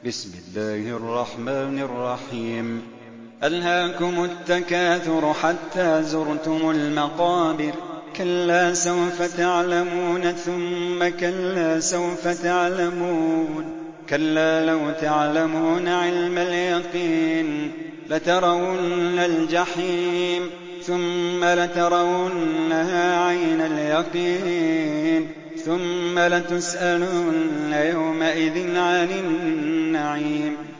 بسم الله الرحمن الرحيم. ألهاكم التكاثر حتى زرتم المقابر، كلا سوف تعلمون ثم كلا سوف تعلمون، كلا لو تعلمون علم اليقين لترون الجحيم ثم لترونها عين اليقين ثم لتسألن يومئذ عن النعيم.